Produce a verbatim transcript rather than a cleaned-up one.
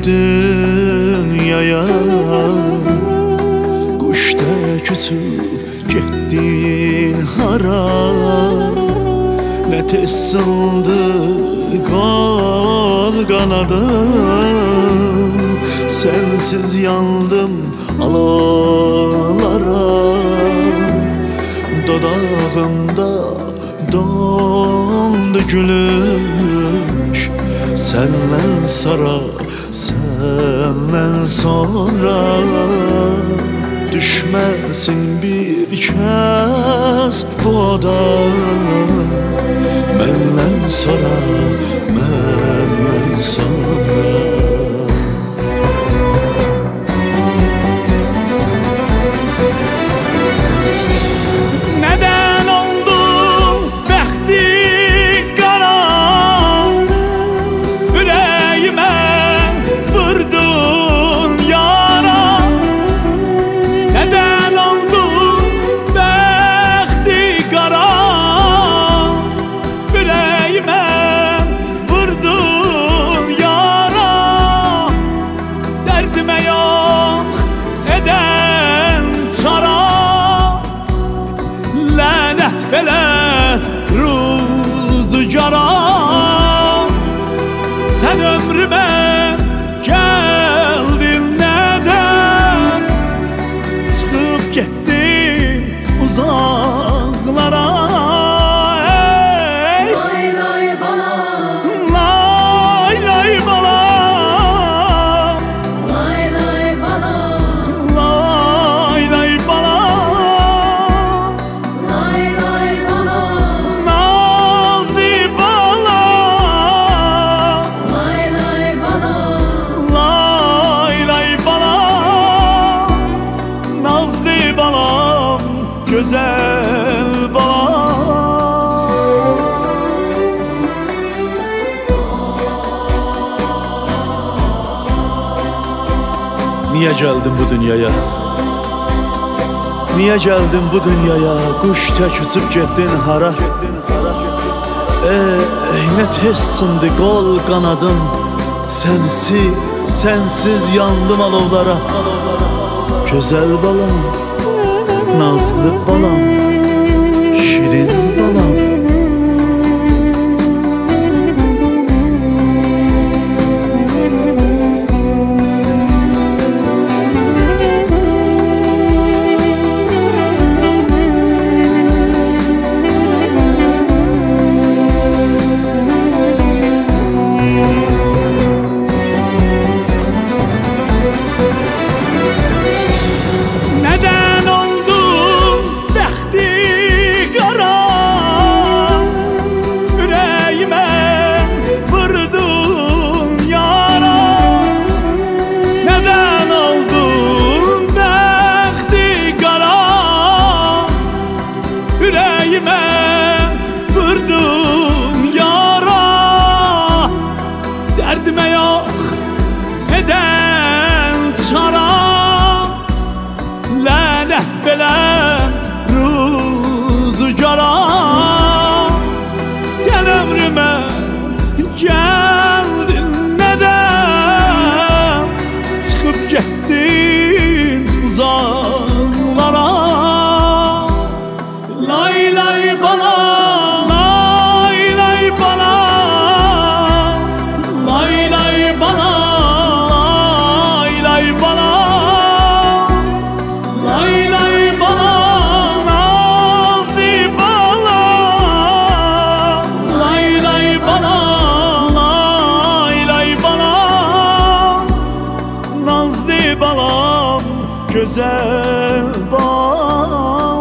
dünyaya, kuş tək uçub getdin hara. Ne tez sındı kol kanadım, sensiz yandım alalara. Dodağımda dondu gülüş, senden sonra, senden sonra. Düşməsin bir kəs bu oda, məndən sonra, məndən sonra. Nədən oldu bəxti qara, ürəyimə vurdun yara. Nədən oldu bəxti qara, ürəyimə vurdun yara. Dərdimə yox edən çara, lənət belə rüzgara. Sən ömrümə gəldin nədən, çıxıb getdin uzaqlara. Ey! Lay lay balam, Lay lay balam, lay lay balam, lay lay balam, lay lay balam, nazlı balam, lay lay balam, lay lay balam, nazlı balam, güzel balam. Niye geldin bu dünyaya? Niye geldin bu dünyaya? Kuş tək uçub getdin hara. Ey ne tez sındı kol kanadım, sensiz, sensiz yandım alovlara. Güzel balam, nazlı balam, şirin balam. Nədən oldu bəxti qara, ürəyimə vurdun yara. Nədən oldu bəxti qara, ürəyimə vurdun yara. Dərdimə yox edən çara, lənət belə rüzgara. Sən ömrümə gəldin nədən, çıxıb getdin uzaqlara. Lay lay balam, lay lay balam, lay lay balam, lay lay balam, lay lay balam, nazlı balam, lay lay balam, lay lay balam, nazlı balam, güzel balam.